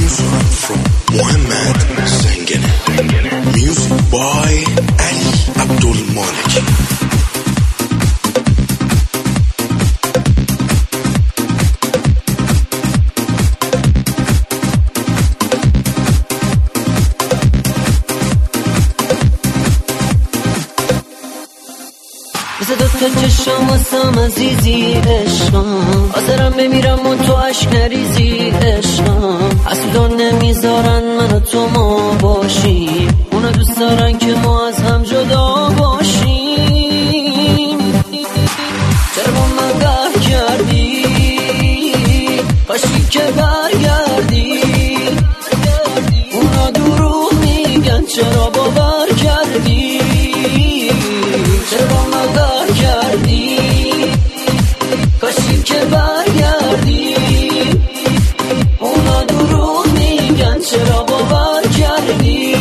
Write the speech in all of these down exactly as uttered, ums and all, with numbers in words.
مثل دوتا چشم واسم عزیزی عشقم، حاضرم بمیرم و تو عشق نریزی عشقم. حسودان نمیذارن من و تو ما باشیم، اونا دوست دارن که ما از هم جدا باشیم. چرا با من قهر کردی؟ کاشکی که برگردی. اونا دروغ میگن چرا باور کردی؟ چرا با من قهر کردی؟ کاشکی که برگردی. اونا دروغ میگن چرا باور کردی؟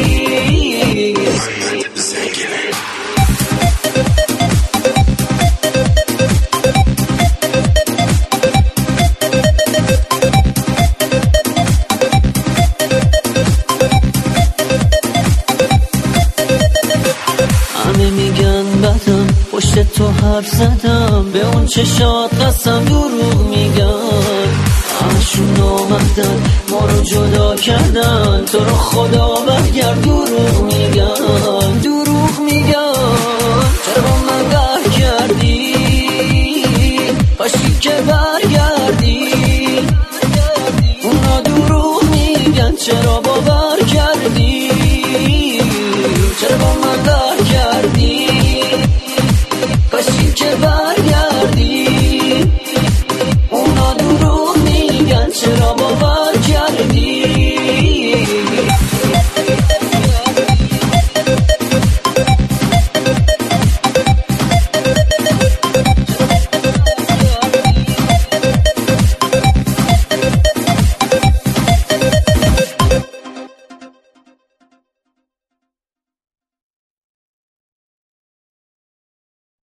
همه میگن بدم، پشت تو حرف زدم، به اون چشات قسم دروغ میگن. همشون نامردن، ما رو جدا کردن، تو رو خدا برگرد. دروغ میگن، دروغ میگن. چرا با من قهر کردی؟ کاشکی که برگردی. اونا دروغ میگن چرا باور کردی؟ چرا با من قهر کردی؟ کاشکی که برگردی. اونا دروغ میگن چرا باور